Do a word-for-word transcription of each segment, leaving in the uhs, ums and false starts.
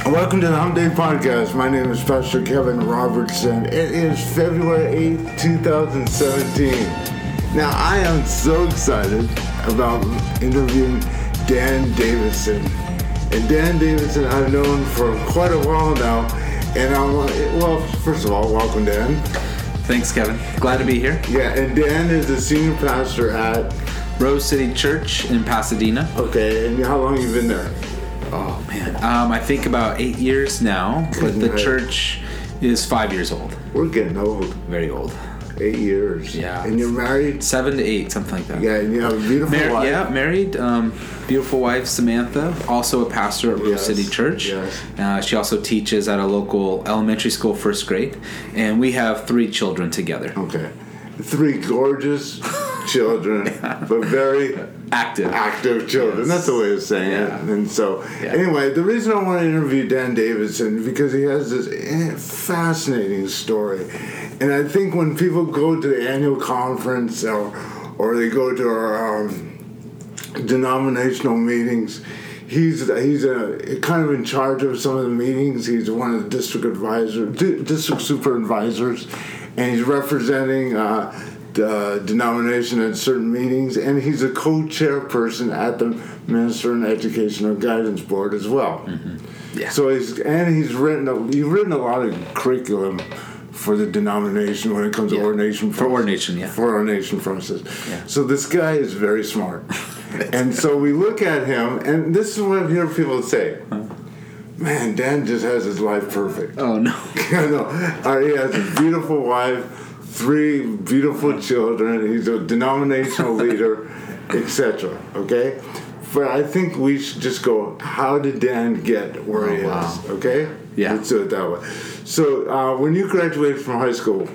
Welcome to the Hump Day Podcast. My name is Pastor Kevin Robertson. It is February eighth, twenty seventeen. Now, I am so excited about interviewing Dan Davidson. And Dan Davidson I've known for quite a while now. And I'm, well, first of all, welcome, Dan. Thanks, Kevin. Glad to be here. Yeah, and Dan is the senior pastor at Rose City Church in Pasadena. Okay, and how long have you been there? Oh, man. Um, I think about eight years now, but the church is five years old. We're getting old. Very old. Eight years. Yeah. And you're married? Seven to eight, something like that. Yeah, and you have a beautiful Mar- wife. Yeah, married. Um, beautiful wife, Samantha. Also a pastor at Rose Yes. City Church. Yes. Uh, she also teaches at a local elementary school, first grade. And we have three children together. Okay. Three gorgeous children, yeah. but very active. Active children. Yes. That's the way of saying yeah. it. And so, yeah. anyway, the reason I want to interview Dan Davidson because he has this fascinating story. And I think when people go to the annual conference or, or they go to our um, denominational meetings, He's he's a, kind of in charge of some of the meetings. He's one of the district advisors, district supervisors, and he's representing uh, the denomination at certain meetings. And he's a co-chairperson at the Minister and Educational Guidance Board as well. Mm-hmm. Yeah. So he's and he's written a, he's written a lot of curriculum for the denomination when it comes yeah. to ordination process. For ordination, yeah. For ordination process. Yeah. So this guy is very smart. And so we look at him, and this is what I hear people say. Huh? Man, Dan just has his life perfect. Oh, no. I know. Uh, he has a beautiful wife, three beautiful children. He's a denominational leader, et cetera. Okay? But I think we should just go, how did Dan get where oh, he wow. is? Okay? Yeah. Let's do it that way. So uh, when you graduated from high school,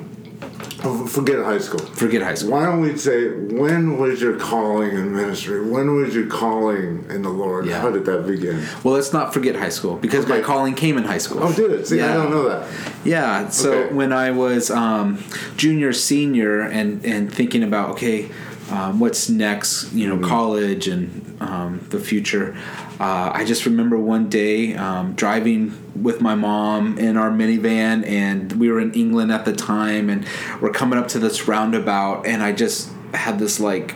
oh, forget high school. Forget high school. Why don't we say, when was your calling in ministry? When was your calling in the Lord? Yeah. How did that begin? Well, let's not forget high school, because okay. my calling came in high school. Oh, did it? See, yeah. I don't know that. Yeah, so okay. when I was um, junior, senior, and, and thinking about, okay, um, what's next, you know, mm-hmm. college and um, the future, uh, I just remember one day um, driving with my mom in our minivan, and we were in England at the time, and we're coming up to this roundabout, and I just had this like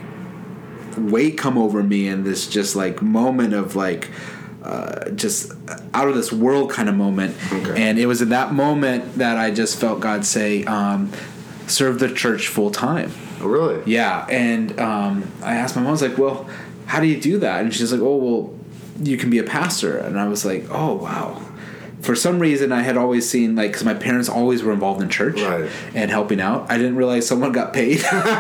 weight come over me, and this just like moment of like uh, just out of this world kind of moment. Okay. And it was in that moment that I just felt God say, um, serve the church full time. Oh, really? Yeah. And um, I asked my mom, I was like, well, how do you do that? And she's like, oh, well, you can be a pastor. And I was like, oh, wow. For some reason, I had always seen, like, because my parents always were involved in church right. and helping out. I didn't realize someone got paid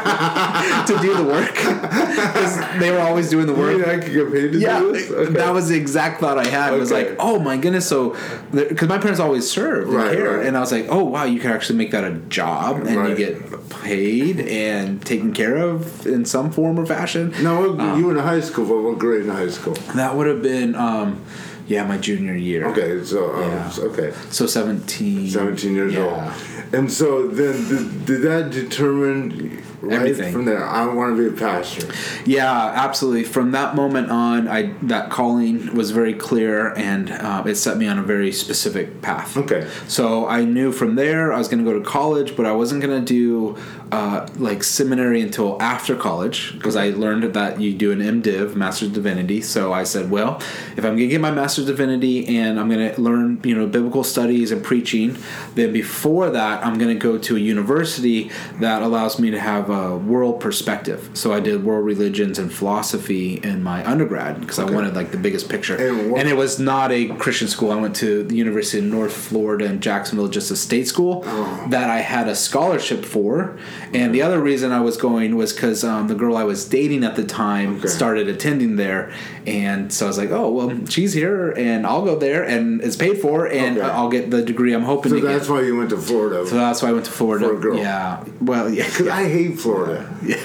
to do the work. Because they were always doing the work. You mean I could get paid to yeah, do this? Okay. That was the exact thought I had. Okay. It was like, oh, my goodness. So, because my parents always served and right, cared. Right. And I was like, oh, wow, you can actually make that a job. And right. you get paid and taken care of in some form or fashion. Now, um, you were in high school, but what grade in high school? That would have been... Um, Yeah, my junior year. Okay, so um, yeah. okay, so seventeen. Seventeen years yeah. old, and so then did, did that determine right everything from there? I want to be a pastor. Yeah, absolutely. From that moment on, I that calling was very clear, and uh, it set me on a very specific path. Okay. So I knew from there I was going to go to college, but I wasn't going to do uh, like seminary until after college, because okay. I learned that you do an MDiv, Master's of Divinity. So I said, well, if I'm going to get my Master's of Divinity and I'm going to learn, you know, biblical studies and preaching, then before that I'm going to go to a university that allows me to have a world perspective. So I did world religions and philosophy in my undergrad because okay. I wanted like the biggest picture. And, what, and it was not a Christian school. I went to the University of North Florida in Jacksonville, just a state school oh. that I had a scholarship for. And the other reason I was going was because um, the girl I was dating at the time okay. started attending there. And so I was like, oh, well, she's here and I'll go there and it's paid for and okay. I'll get the degree I'm hoping so to get. So that's why you went to Florida. So that's why I went to Florida. For a girl. Yeah. Well, yeah. Because I hate Florida. Yeah.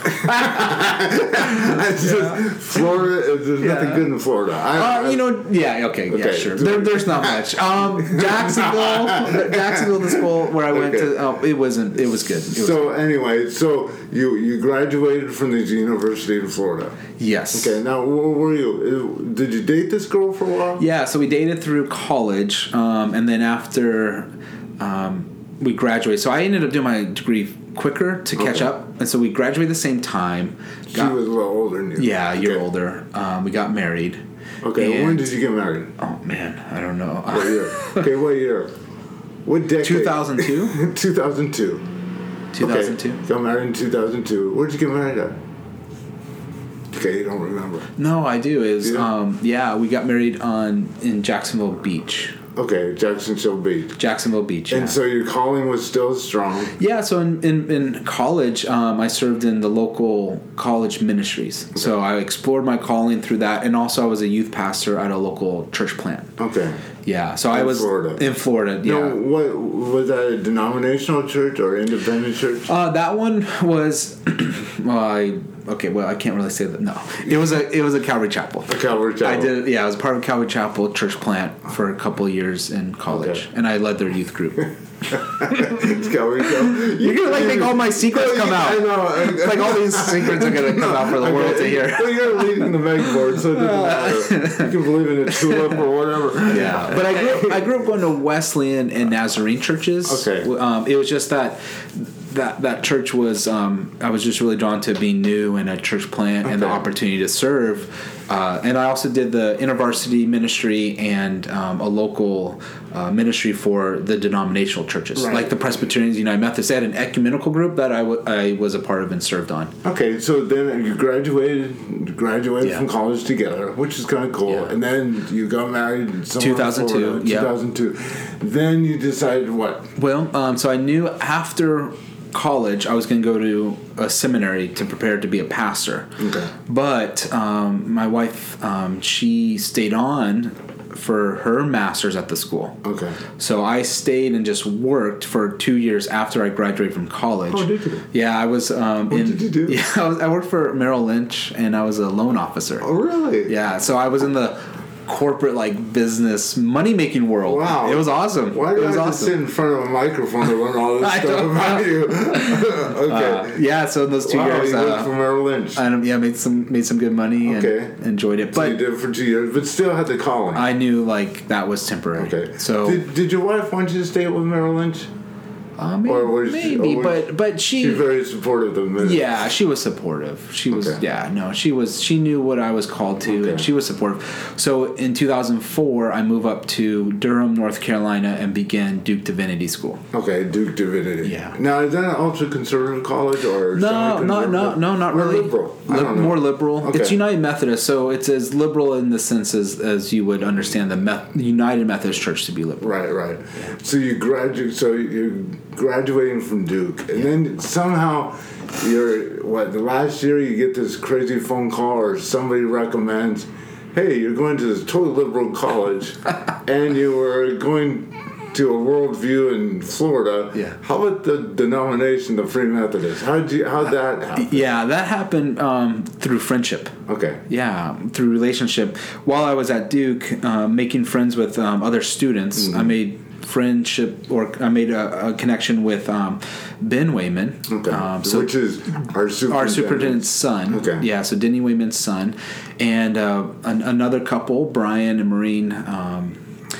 It's just Florida. There's Yeah. nothing good in Florida. I, Uh, I, you know, yeah, okay, yeah, Okay. sure. There, there's not much. Um, Jacksonville, Jacksonville, the school where I went Okay. to, oh, it wasn't. It was good. It was so anyway, so you you graduated from the University of Florida. yes. Okay. Now, where were you? Did you date this girl for a while? Yeah, so we dated through college, um, and then after um, we graduated, so I ended up doing my degree quicker to catch Okay. up, and so we graduated the same time. She Got- was a little older than you. yeah, a year Okay. older. Um, we got married. Okay. And- When did you get married? Oh man, I don't know. What year? Okay. What year? What decade? two thousand two. two thousand two. two thousand two. Okay. Got married in two thousand two. Where'd you get married at? Okay, you don't remember. No, I do. Is Yeah. um, yeah, we got married on in Jacksonville Beach. Okay, Jacksonville Beach. Jacksonville Beach. Yeah. And so your calling was still strong. Yeah, so in, in, in college, um, I served in the local college ministries. So I explored my calling through that, and also I was a youth pastor at a local church plant. Okay. Yeah, so I In was Florida. in Florida. Yeah, No, what was that? A denominational church or independent church? uh, that one was. well, I okay. Well, I can't really say that. No, it was a it was a Calvary Chapel. A Calvary Chapel. I did. Yeah, I was part of Calvary Chapel church plant for a couple of years in college, Okay. and I led their youth group. It's Calvary Chapel. You're gonna like make all my secrets come out. I know. Like all these secrets are gonna come out for the world to hear. Well, you're leading the Meg board, so it doesn't matter. You can believe in a tulip or whatever. Yeah, but I grew up, I grew up going to Wesleyan and Nazarene churches. Okay. Um, it was just that that that church was um, I was just really drawn to being new in a church plant and the Okay. opportunity to serve. Uh, and I also did the InterVarsity ministry and um, a local uh, ministry for the denominational churches, Right. like the Presbyterians, United Methodists. They had an ecumenical group that I, w- I was a part of and served on. Okay, so then you graduated, you graduated Yeah. from college together, which is kind of cool. Yeah. And then you got married. somewhere in two thousand two, Florida, yeah. two thousand two. Then you decided what? Well, um, so I knew after college I was going to go to a seminary to prepare to be a pastor. Okay. But um, my wife, um, she stayed on for her master's at the school. Okay. So I stayed and just worked for two years after I graduated from college. Oh, did you? Yeah, I was. Um, What in, did you do? Yeah, I, was, I worked for Merrill Lynch, and I was a loan officer. Oh, really? Yeah, so I was in the corporate like business money making world. Wow. It was awesome. Why it do I was have awesome. to sit in front of a microphone to learn all this I stuff don't about you? okay. Uh, yeah, so in those two wow, years, you worked uh, for Merrill Lynch. I yeah made some made some good money Okay. and enjoyed it. So you But did it for two years, but still had the calling. I knew like that was temporary. okay. So did, did your wife want you to stay with Merrill Lynch? uh, maybe, Or was she- maybe or was but but she She's very supportive of the yeah she was supportive. She was Okay. yeah no she was she knew what I was called to Okay. and she was supportive. So in two thousand four I moved up to Durham, North Carolina, and began Duke Divinity School. Okay, Duke Divinity. Yeah. Now, is that an ultra conservative college or No, no, semi-conservative? no, no, not Or really. liberal? I Lib- don't know. more liberal. Okay. It's United Methodist, so it's as liberal in the sense as, as you would understand the Meth- United Methodist Church to be liberal. Right, right. So you graduate. So you're graduating from Duke, and then somehow you're what? The last year you get this crazy phone call, or somebody recommends, "Hey, you're going to this totally liberal college, and you were going to a worldview in Florida. Yeah. How about the denomination, the Free Methodist? How did you? How'd that happen? Yeah, that happened um, through friendship. Okay. Yeah, through relationship. While I was at Duke, uh, making friends with um, other students, Mm-hmm. I made friendship, or I made a, a connection with um, Ben Wayman. Okay. Um, so Which is our superintendent. our superintendent's son. Okay. Yeah, so Denny Wayman's son, and uh, an, another couple, Brian and Maureen, um,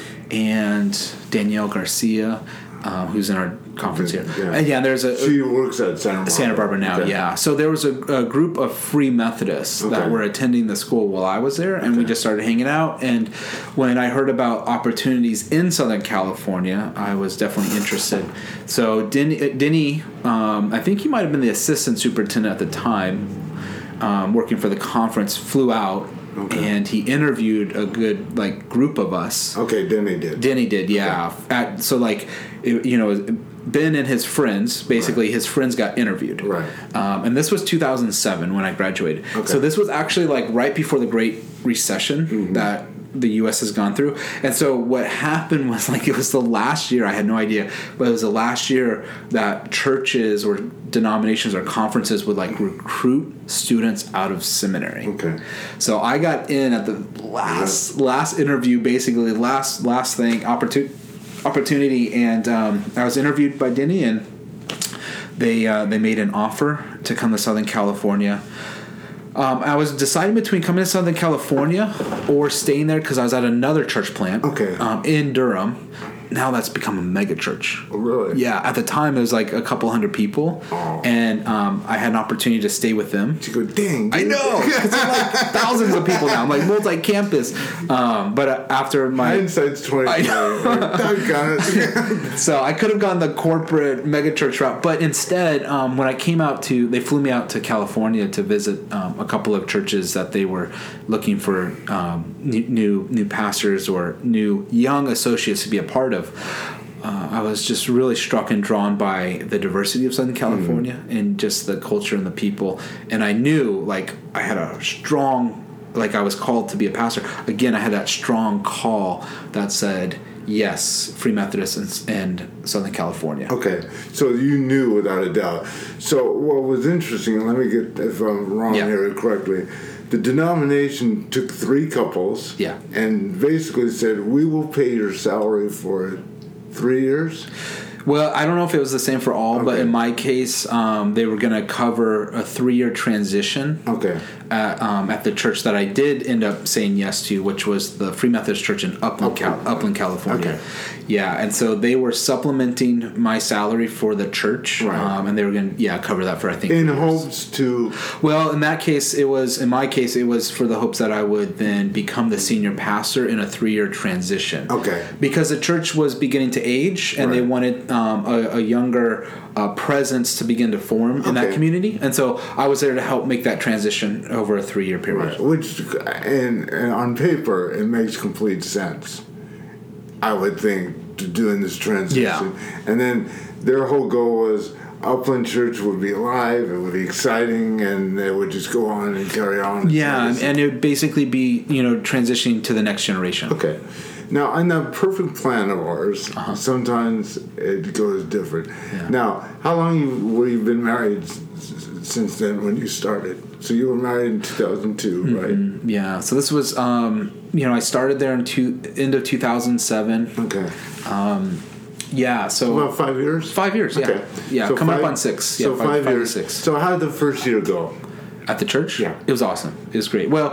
and Danielle Garcia, uh, who's in our conference here. Yeah. And yeah, there's a She works at Santa Barbara. Santa Barbara now. Okay. Yeah, so there was a, a group of Free Methodists Okay. that were attending the school while I was there, and we just started hanging out. And when I heard about opportunities in Southern California, I was definitely interested. So Denny, Denny um, I think he might have been the assistant superintendent at the time, um, working for the conference, flew out. Okay. And he interviewed a good like group of us. Okay, Denny did. Denny did, yeah. At, so like, it, you know, Ben and his friends, basically Right. his friends got interviewed. Right. Um, and this was two thousand seven when I graduated. Okay. So this was actually like right before the Great Recession Mm-hmm. that the U S has gone through. And so what happened was, like, it was the last year, I had no idea, but it was the last year that churches or denominations or conferences would, like, recruit students out of seminary. Okay. So I got in at the last yeah. last interview, basically, last last thing, opportunity, opportunity and um, I was interviewed by Denny, and they uh, they made an offer to come to Southern California. Um, I was deciding between coming to Southern California or staying there because I was at another church plant okay. um, in Durham. Now that's become a mega church. Oh, really? Yeah. At the time, it was like a couple hundred people, oh. and um, I had an opportunity to stay with them. You go, dang! Dude. I know. It's like thousands of people now. I'm like multi-campus. Um, but uh, after my hindsight's twenty. So I could have gone the corporate mega church route, but instead, um, when I came out to, they flew me out to California to visit um, a couple of churches that they were looking for um, new, new new pastors or new young associates to be a part of. Uh, I was just really struck and drawn by the diversity of Southern California mm-hmm. and just the culture and the people. And I knew, like, I had a strong, like, I was called to be a pastor. Again, I had that strong call that said, yes, Free Methodist and, and Southern California. Okay, so you knew without a doubt. So what was interesting, let me get, if I'm wrong yeah. here correctly, the denomination took three couples yeah. and basically said, we will pay your salary for three years? Well, I don't know if it was the same for all, okay. but in my case, um, they were going to cover a three-year transition okay. at, um, at the church that I did end up saying yes to, which was the Free Methodist Church in Upland, Cal- Upland California. Okay. Yeah, and so they were supplementing my salary for the church, right. um, and they were going to, yeah, cover that for, I think, in hopes to... Well, in that case, it was, in my case, it was for the hopes that I would then become the senior pastor in a three-year transition. Okay. Because the church was beginning to age, and right. they wanted um, a, a younger uh, presence to begin to form in okay. that community, and so I was there to help make that transition over a three-year period. Right. Which, and, and on paper, it makes complete sense. I would think, to doing this transition. Yeah. And then their whole goal was Upland Church would be alive, it would be exciting, and they would just go on and carry on. Yeah, and, and it would basically be, you know, transitioning to the next generation. Okay. Now, on the perfect plan of ours, uh-huh. sometimes it goes different. Yeah. Now, how long you, were you been married s- since then when you started? So you were married in two thousand two, mm-hmm. right? Yeah. So this was, um, you know, I started there in two, end of two thousand seven. Okay. Um, yeah. So about five years. Five years. Yeah. Okay. Yeah. So coming five, up on six. Yeah. So five, five, five years. Six. So how did the first year go? At the church? Yeah. It was awesome. It was great. Well,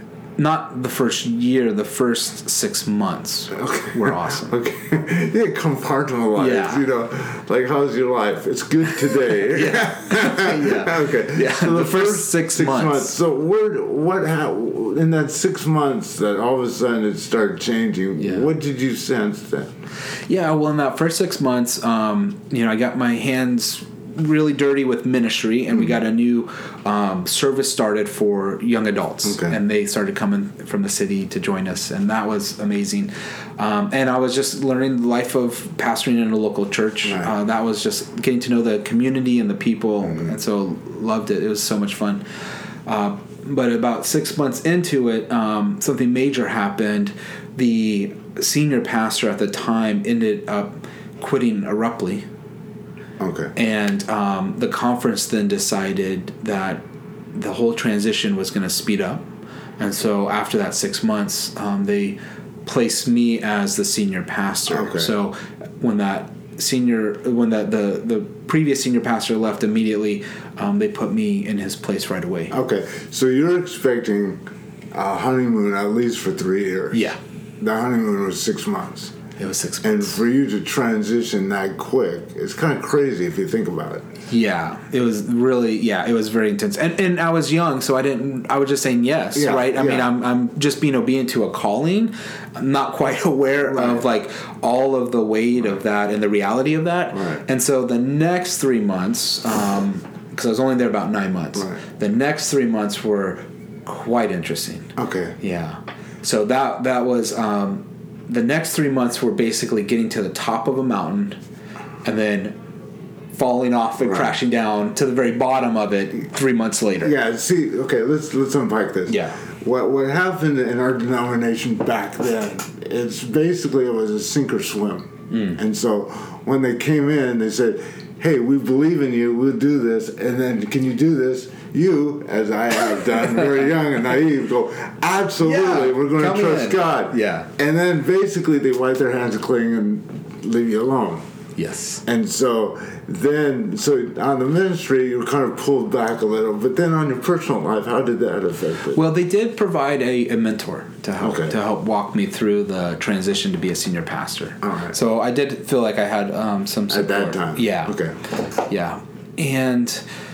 not the first year, the first six months okay. were awesome. Okay. Yeah, compartmentalize, yeah. you know, like, how's your life? It's good today. yeah. yeah. Okay. Yeah. So the, the first, first six, six months. months. So where, what, how, in that six months that all of a sudden it started changing, yeah. what did you sense then? Yeah, well, in that first six months, um, you know, I got my hands really dirty with ministry, and mm-hmm. we got a new um, service started for young adults, okay. and they started coming from the city to join us, and that was amazing. Um, and I was just learning the life of pastoring in a local church. Right. Uh, that was just getting to know the community and the people, mm-hmm. and so loved it. It was so much fun. Uh, but about six months into it, um, something major happened. The senior pastor at the time ended up quitting abruptly. Okay. And um, the conference then decided that the whole transition was going to speed up. And so after that six months, um, they placed me as the senior pastor. Okay. So when that senior, when that the, the previous senior pastor left immediately, um, they put me in his place right away. Okay. So you're expecting a honeymoon at least for three years. Yeah. The honeymoon was six months. It was six And months. for you to transition that quick, it's kind of crazy if you think about it. Yeah, it was really, yeah, it was very intense. And and I was young, so I didn't, I was just saying yes, yeah, right? I yeah. mean, I'm I'm just being obedient to a calling. I'm not quite aware right. of, like, all of the weight of that and the reality of that. Right. And so the next three months, um, because I was only there about nine months, right. the next three months were quite interesting. Okay. Yeah. So that, that was... Um, the next three months were basically getting to the top of a mountain and then falling off and right. crashing down to the very bottom of it three months later. Yeah, see, okay, let's let's unpack this. Yeah. what what happened in our denomination back then, it's basically it was a sink or swim. Mm. And so when they came in, they said, hey, we believe in you, we'll do this, and then can you do this? You, as I have done, very young and naive, go, absolutely, yeah, we're going to trust in. God. Yeah. And then basically they wipe their hands clean and leave you alone. Yes. And so then, so on the ministry, you were kind of pulled back a little, but then on your personal life, how did that affect it? Well, they did provide a, a mentor to help okay. to help walk me through the transition to be a senior pastor. All right. So I did feel like I had um, some support. At that time? Yeah. Okay. Yeah. And,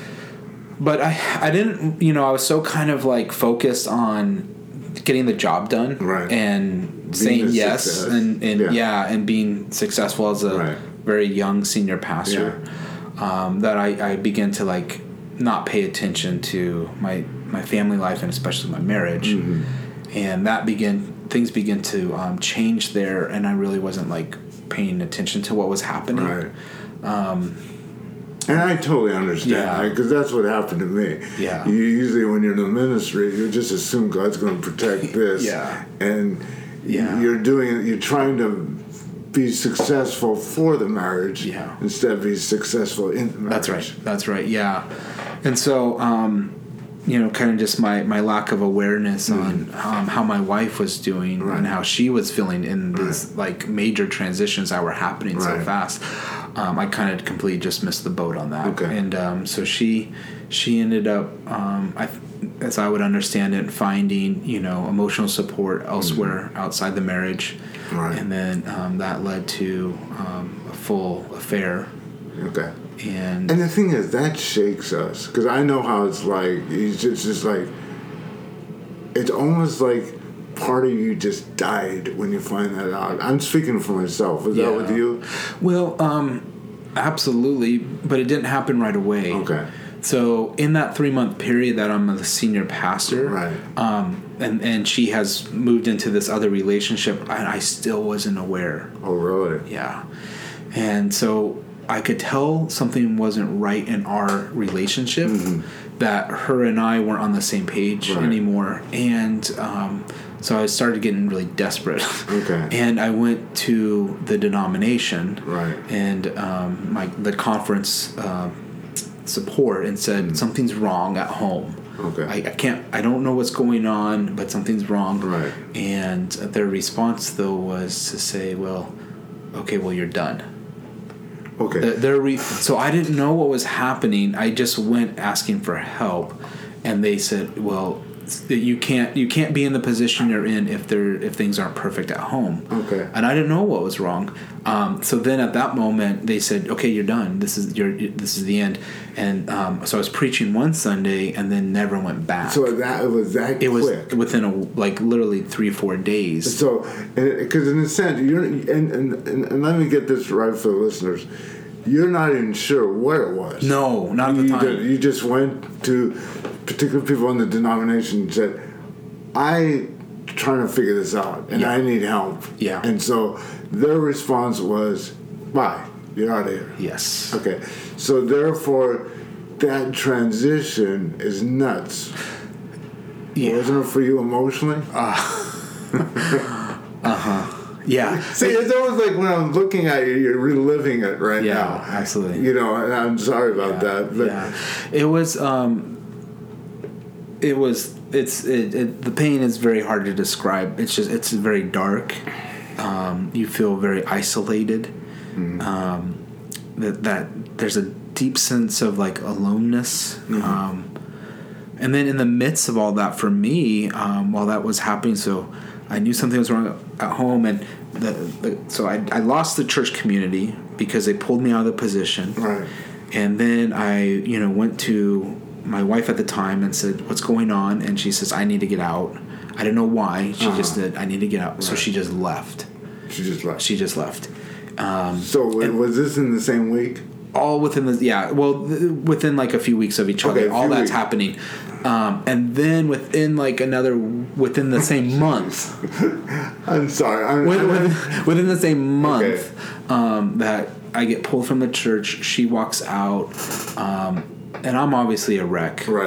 but I, I didn't, you know, I was so kind of like focused on getting the job done. Right. And being saying yes. Success. And, and yeah. yeah, and being successful as a right. very young senior pastor. Yeah. Um, that I, I began to like not pay attention to my my family life and especially my marriage, mm-hmm. and that began things began to um, change there, and I really wasn't like paying attention to what was happening. Right. Um, and I totally understand because yeah. that's what happened to me. Yeah. You usually when you're in the ministry, you just assume God's going to protect this. yeah. And yeah. you're doing you're trying to be successful for the marriage yeah. instead of be successful in the marriage. That's right. That's right. Yeah. And so, um, you know, kind of just my, my lack of awareness mm. on um, how my wife was doing right. and how she was feeling in these right. like major transitions that were happening right. so fast. Um, I kind of completely just missed the boat on that. Okay. And um, so she she ended up, um, I, as I would understand it, finding, you know, emotional support elsewhere mm. outside the marriage. Right. And then um, that led to um, a full affair. Okay. And and the thing is, that shakes us because I know how it's like. It's just, just like it's almost like part of you just died when you find that out. I'm speaking for myself. Is yeah. that with you? Well, um, absolutely, but it didn't happen right away. Okay. So in that three month period that I'm the senior pastor, right. Um, and and she has moved into this other relationship, and I still wasn't aware. Oh, really? Yeah. And so I could tell something wasn't right in our relationship, mm-hmm. that her and I weren't on the same page right. anymore. And um, so I started getting really desperate. Okay. And I went to the denomination right. and um, my the conference uh, support and said, mm-hmm. something's wrong at home. Okay. I, I can't, I don't know what's going on, but something's wrong. Right. And their response, though, was to say, well, okay, well, you're done. Okay. The, their re- so I didn't know what was happening. I just went asking for help, and they said, well, you can't you can't be in the position you're in if there if things aren't perfect at home. Okay. And I didn't know what was wrong. Um, so then at that moment they said, okay, you're done. This is your this is the end. And um, so I was preaching one Sunday and then never went back. So that was that it quick. was within a like literally three four days. So because in a sense you're and, and and and let me get this right for the listeners. You're not even sure what it was. No, not at the you time. Did, you just went to particular people in the denomination and said, I trying to figure this out and yeah. I need help. Yeah. And so their response was, bye, you're out of here. Yes. Okay. So therefore, that transition is nuts. Yeah. Wasn't it for you emotionally? Uh, uh-huh. Yeah. See, it's almost like when I'm looking at you, you're reliving it right yeah, now. Yeah, absolutely. You know, and I'm sorry about yeah, that. But yeah. It was, um, it was, it's, it, it, the pain is very hard to describe. It's just, it's very dark. Um, you feel very isolated. Mm-hmm. Um, that, that there's a deep sense of like aloneness. Mm-hmm. Um, and then in the midst of all that for me, um, while that was happening, so I knew something was wrong at home, and the, the so I, I lost the church community because they pulled me out of the position. Right. And then I, you know, went to my wife at the time and said, "What's going on?" And she says, "I need to get out." I didn't know why. She uh-huh. just said, "I need to get out." Right. So she just left. She just left. She just left. Um, so was this in the same week? All within the yeah, well, th- within like a few weeks of each other. Okay, all that's weeks. happening. Um, and then within like another, within the same month. I'm sorry. I'm, within, I'm, within, within the same month okay. um, that I get pulled from the church, she walks out, um, and I'm obviously a wreck. Right.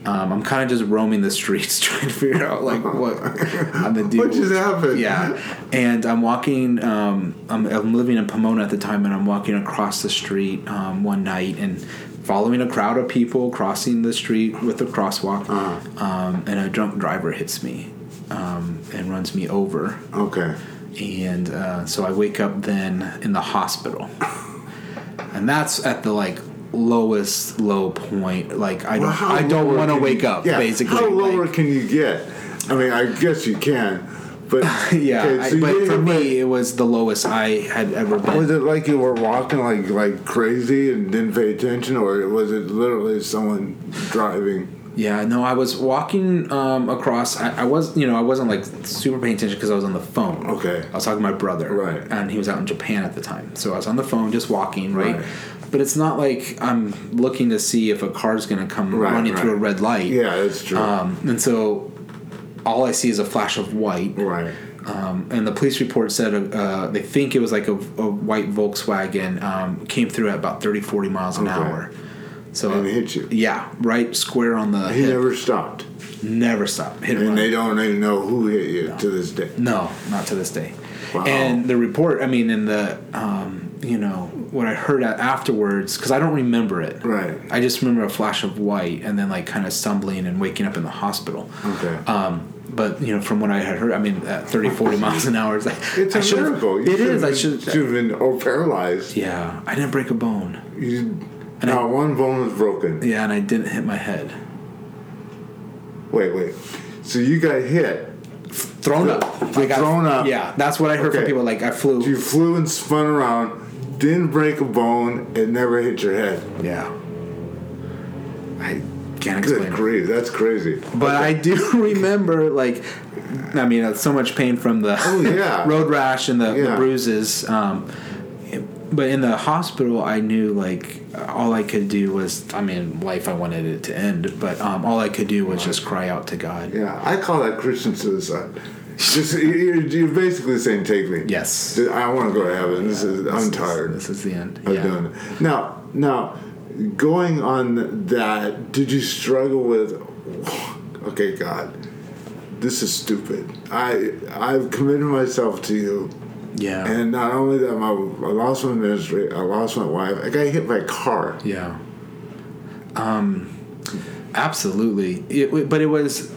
Um, I'm kind of just roaming the streets trying to figure out like what I'm gonna do. What just happened? Yeah, and I'm walking. Um, I'm, I'm living in Pomona at the time, and I'm walking across the street um, one night and following a crowd of people crossing the street with a crosswalk, uh-huh. um, and a drunk driver hits me um, and runs me over. Okay. And uh, so I wake up then in the hospital, and that's at the like. lowest low point. Like I well, don't I don't want to wake you, up yeah, basically. How lower like, can you get? I mean, I guess you can, but yeah. okay, so I, but for me, like, it was the lowest I had ever been. Was it like you were walking like like crazy and didn't pay attention, or was it literally someone driving? Yeah, no, I was walking um, across. I, I was, you know, I wasn't like super paying attention because I was on the phone. Okay. I was talking to my brother, right, and he was out in Japan at the time, so I was on the phone just walking, right. right. But it's not like I'm looking to see if a car's going to come right, running right. through a red light. Yeah, that's true. Um, and so all I see is a flash of white. Right. Um, and the police report said uh, they think it was like a, a white Volkswagen um, came through at about thirty, forty miles an okay. hour. So and it hit you. Yeah, right square on the He hip. never stopped. Never stopped. Hit and run. They don't even know who hit you no. to this day. No, not to this day. Wow. And the report, I mean, in the, um, you know, what I heard afterwards, because I don't remember it. Right. I just remember a flash of white and then like kind of stumbling and waking up in the hospital. Okay. Um, but, you know, from what I had heard, I mean, at thirty, forty miles an hour, it's like... It's a I miracle. It is. I should have been or paralyzed. Yeah. I didn't break a bone. You, not I, one bone was broken. Yeah, and I didn't hit my head. Wait, wait. So you got hit... Thrown up. I got, thrown up. Yeah, that's what I heard okay. from people. Like, I flew. You flew and spun around, didn't break a bone, it never hit your head. Yeah. I can't explain Good grief, that's crazy. But okay. I do remember, like, I mean, uh, so much pain from the oh, yeah. road rash and the, yeah. the bruises. Um, but in the hospital, I knew, like, all I could do was, I mean, life, I wanted it to end, but um, all I could do was just cry out to God. Yeah, I call that Christian suicide. Just you're, you're basically saying, "Take me." Yes. I want to go to heaven. This is. This I'm is, tired. This is the end. Of yeah. doing it. Now, now, going on that, did you struggle with? Okay, God, this is stupid. I I've committed myself to you. Yeah. And not only that, my, I lost my ministry. I lost my wife. I got hit by a car. Yeah. Um. Absolutely. It, but it was.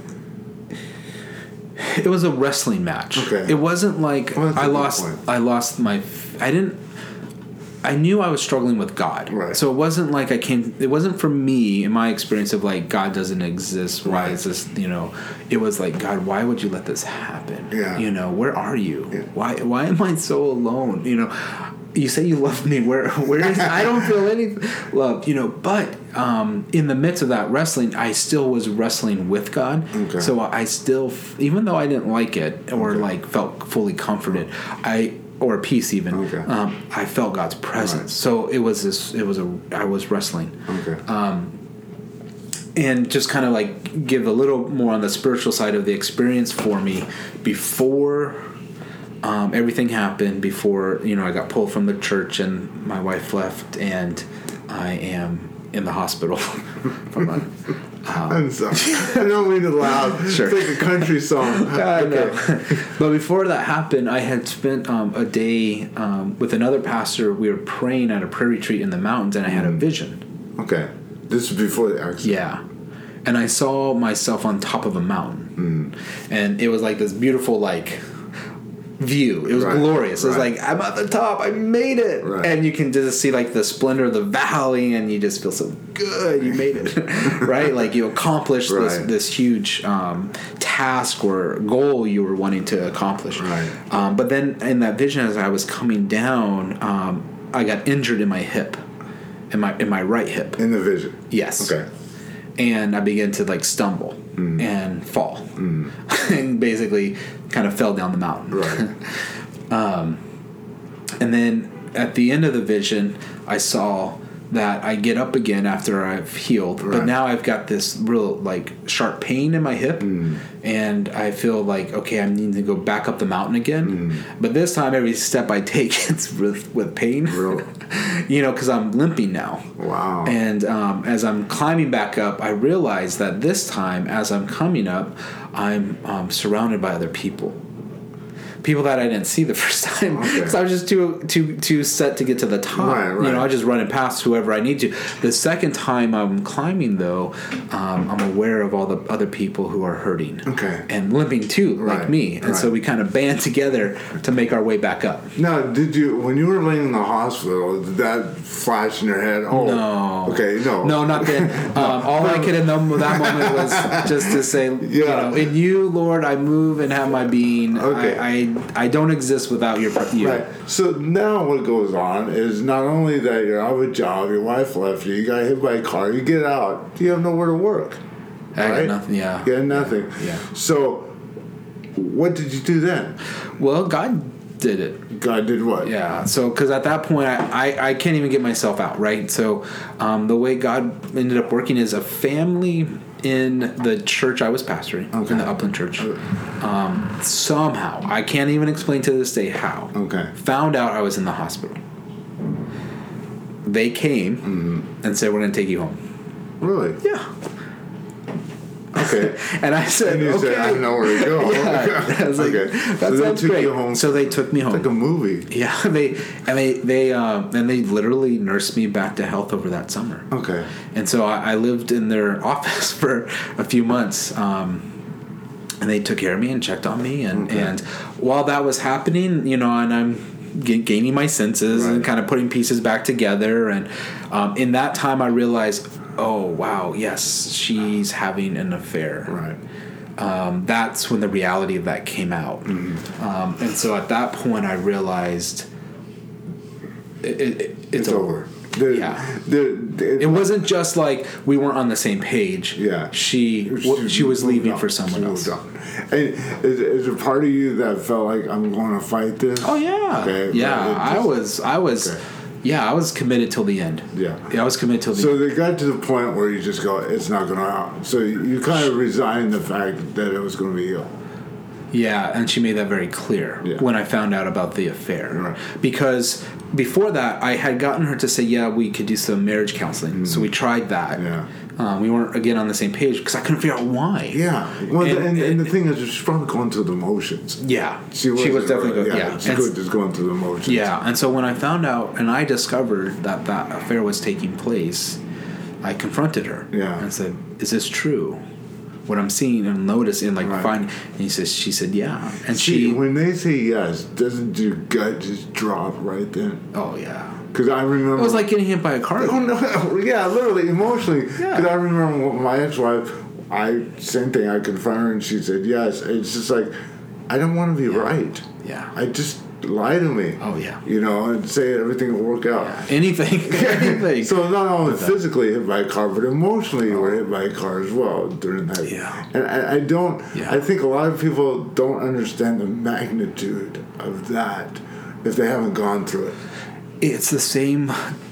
It was a wrestling match. Okay. It wasn't like well, I lost. Point. I lost my. I didn't. I knew I was struggling with God. Right. So it wasn't like I came. It wasn't for me in my experience of like God doesn't exist. Why right. is this? You know, it was like God. Why would you let this happen? Yeah. You know, where are you? Yeah. Why? Why am I so alone? You know. You say you love me. Where? Where is? I don't feel any love. You know. But um, in the midst of that wrestling, I still was wrestling with God. Okay. So I still, even though I didn't like it or okay. like felt fully comforted, I or peace even. Okay. Um, I felt God's presence. Right. So it was this. It was a. I was wrestling. Okay. Um, and just kind of like give a little more on the spiritual side of the experience for me before. Um, everything happened before, you know, I got pulled from the church and my wife left and I am in the hospital. from a, um, I'm sorry. I don't mean to laugh. Sure. It's like a country song. I okay. know. But before that happened, I had spent um, a day um, with another pastor. We were praying at a prayer retreat in the mountains and I had a vision. Okay. This is before the accident. Yeah. And I saw myself on top of a mountain. Mm. And it was like this beautiful, like... view. It was right. glorious. It was right. like, I'm at the top. I made it. Right. And you can just see like the splendor of the valley and you just feel so good. You made it. Right? Like you accomplished right. this, this huge um, task or goal you were wanting to accomplish. Right. Um, but then in that vision as I was coming down, um, I got injured in my hip. In my in my right hip. In the vision? Yes. Okay. And I began to like stumble mm. and fall. Mm. And basically kind of fell down the mountain. Right. um, and then at the end of the vision, I saw that I get up again after I've healed, right. but now I've got this real like sharp pain in my hip, mm. and I feel like okay, I need to go back up the mountain again. Mm. But this time, every step I take, it's with with pain, you know, because I'm limping now. Wow! And um, as I'm climbing back up, I realize that this time, as I'm coming up, I'm um, surrounded by other people. People that I didn't see the first time because okay. I was just too too too set to get to the top. Right, right. You know, I just running past whoever I need to. The second time I'm climbing, though, um, I'm aware of all the other people who are hurting, okay, and limping too, right, like me. And right. so we kind of band together to make our way back up. Now, did you when you were laying in the hospital? Did that flash in your head? Oh, no. Okay, no, no, not that. no. um, all I could in that moment was just to say, yeah. you know, in you, Lord, I move and have my being. Okay. I, I I don't exist without your you. Right. So now what goes on is not only that you're out of a job, your wife left you, you got hit by a car, you get out, you have nowhere to work. I right? got nothing, yeah. You got nothing. Yeah. yeah. So what did you do then? Well, God did it. God did what? Yeah. So, because at that point, I, I, I can't even get myself out, right? So um, the way God ended up working is a family in the church I was pastoring, okay. in the Upland Church, um, somehow, I can't even explain to this day how, okay. found out I was in the hospital. They came mm-hmm. and said, we're going to take you home. Really? Yeah. Okay. And I said, and you okay. said, I know where to go. yeah. I was like, okay. that so sounds they took great. You home. So they took me home. It's like a movie. Yeah. They and they they uh, and they literally nursed me back to health over that summer. Okay. And so I, I lived in their office for a few months. Um, and they took care of me and checked on me. And, okay. and while that was happening, you know, and I'm g- gaining my senses right. and kind of putting pieces back together. And um, in that time, I realized, oh, wow, yes, she's having an affair. Right. Um, that's when the reality of that came out. Mm-hmm. Um, and so at that point, I realized it, it, it, it's, it's over. over. The, yeah. The, the, it wasn't just like we weren't on the same page. Yeah. She she, she was leaving on. for someone she else. And is, is there part of you that felt like I'm going to fight this? Oh yeah. Okay. Yeah. Just, I was. I was. Okay. Yeah. I was committed till the end. Yeah. Yeah. I was committed till the so end. So they got to the point where you just go, it's not going to happen. So you kind of resigned the fact that it was going to be ill. Yeah, and she made that very clear yeah. when I found out about the affair. Right. Because before that, I had gotten her to say, yeah, we could do some marriage counseling. Mm-hmm. So we tried that. Yeah. Um, we weren't, again, on the same page because I couldn't figure out why. Yeah. Well, and, and, and, and the thing is, she's probably going through the motions. Yeah. She, she was definitely right. going, yeah. yeah. She was just going through the motions. Yeah. And so when I found out and I discovered that that affair was taking place, I confronted her. Yeah. And said, is this true? What I'm seeing and noticing, like, right. finding, and he says, she said, yeah, and See, she. When they say yes, doesn't your gut just drop right then? Oh yeah. Because I remember it was like getting hit by a car. Oh no! Yeah, literally, emotionally. Because yeah. I remember my ex-wife. I same thing. I confronted her, and she said yes. It's just like I don't want to be yeah. right. Yeah. I just. Lie to me. Oh yeah. You know, and say everything will work out. Yeah. Anything. Anything. So not only physically hit by a car, but emotionally you oh. were hit by a car as well during that. Yeah. And I, I don't. Yeah. I think a lot of people don't understand the magnitude of that if they haven't gone through it. It's the same.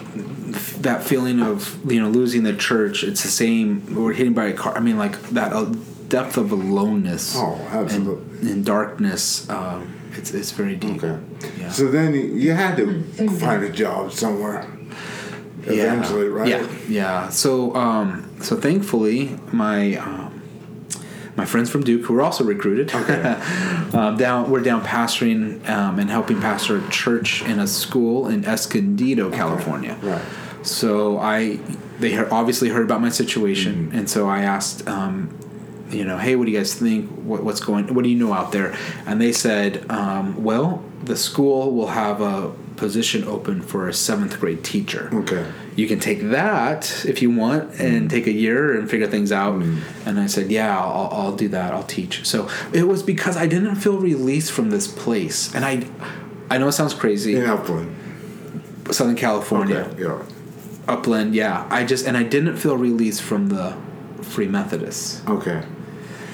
That feeling of you know losing the church. It's the same. We're hitting by a car. I mean, like that uh, depth of aloneness. Oh, absolutely. And, and darkness. Um, It's it's very deep. Okay. Yeah. So then you had to find a job somewhere. Eventually, yeah. right? Yeah. Yeah. So um, so thankfully my um, my friends from Duke who were also recruited. Okay. um, down we're down pastoring um, and helping pastor a church in a school in Escondido, California. Okay. Right. So I they heard, obviously heard about my situation, mm-hmm. and so I asked. Um, you know, hey, what do you guys think? What, what's going? What do you know out there? And they said, um, well, the school will have a position open for a seventh grade teacher. Okay. You can take that if you want and mm. take a year and figure things out. Mm. And I said, yeah, I'll, I'll do that. I'll teach. So it was because I didn't feel released from this place. And I, I know it sounds crazy. In Upland. Southern California. Okay. Yeah. Upland, yeah. I just, and I didn't feel released from the Free Methodists. Okay.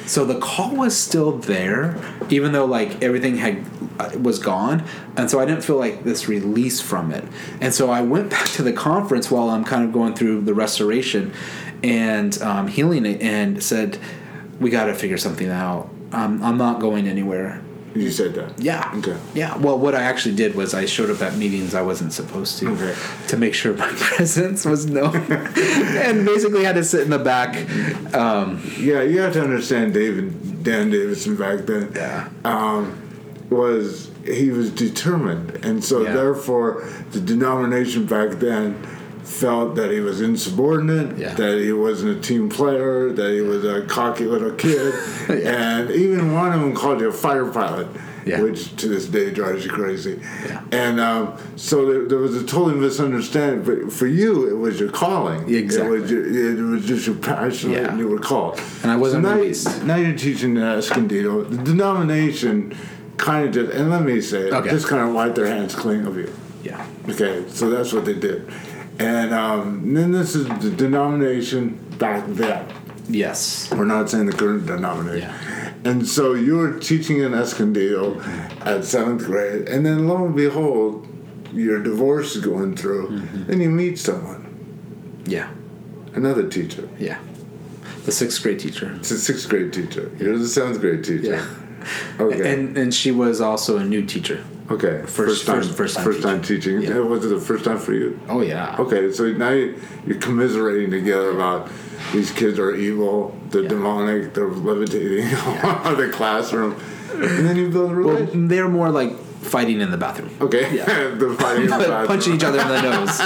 So the call was still there, even though like everything had uh, was gone, and so I didn't feel like this release from it. And so I went back to the conference while I'm kind of going through the restoration and um, healing it, and said, "We got to figure something out. Um, I'm not going anywhere." You said that? Yeah. Okay. Yeah. Well, what I actually did was I showed up at meetings I wasn't supposed to, okay. to make sure my presence was known, and basically had to sit in the back. Um, yeah, you have to understand David, Dan Davidson back then. Yeah. Um, was he was determined, and so yeah. therefore the denomination back then felt that he was insubordinate, yeah. that he wasn't a team player, that he was a cocky little kid, yeah. and even one of them called you a fighter pilot, yeah. which to this day drives you crazy. Yeah. And um, so there, there was a total misunderstanding. But for you, it was your calling. Exactly. It was, your, it was just your passion, yeah. and you were called. And I wasn't so now, released. Now you're teaching at Escondido. The denomination kind of did, and let me say it, okay. just kind of wiped their hands clean of you. Yeah. Okay, so that's what they did. And um, then this is the denomination back then. Yes. We're not saying the current denomination. Yeah. And so you were teaching in Escondido mm-hmm. at seventh grade, and then lo and behold, your divorce is going through, mm-hmm. then you meet someone. Yeah. Another teacher. Yeah. The sixth grade teacher. It's a sixth grade teacher. You're the seventh grade teacher. Yeah. Okay. And and she was also a new teacher. Okay. First, first time, first, first time, first teaching. time teaching. Yeah. Was it the first time for you? Oh yeah. Okay, so now you, you're commiserating together about these kids are evil, they're yeah. demonic, they're levitating yeah. out of the classroom, and then you build a relationship. Well, they're more like fighting in the bathroom. Okay, yeah. they're fighting in the bathroom, punching each other in the nose.